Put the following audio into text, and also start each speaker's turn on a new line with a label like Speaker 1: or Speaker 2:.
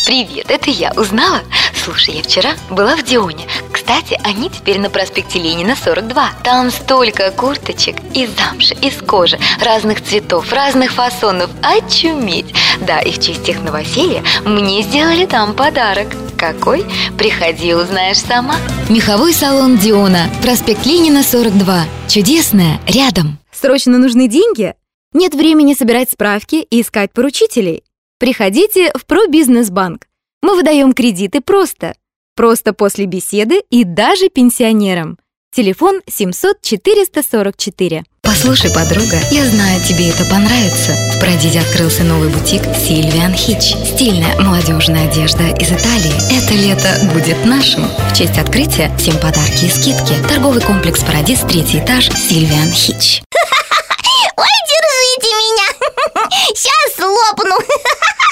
Speaker 1: Привет, это я. Узнала? Слушай, я вчера была в Дионе. Кстати, они теперь на проспекте Ленина, 42. Там столько курточек из замши, из кожи, разных цветов, разных фасонов. Очуметь! Да, и в честь их новоселья мне сделали там подарок. Какой? Приходи, узнаешь сама.
Speaker 2: Меховой салон Диона, проспект Ленина, 42. Чудесное рядом.
Speaker 3: Срочно нужны деньги? Нет времени собирать справки и искать поручителей? Приходите в ProBusiness-банк. Мы выдаем кредиты просто после беседы и даже пенсионерам. Телефон 700-444.
Speaker 2: Послушай, подруга, я знаю, тебе это понравится. В Продиде открылся новый бутик Sylvian Hitch. Стильная молодежная одежда из Италии. Это лето будет нашим. В честь открытия всем подарки и скидки. Торговый комплекс Парадис, 3-й этаж, Sylvian Hitch.
Speaker 4: Ой, держите меня! Сейчас лопну!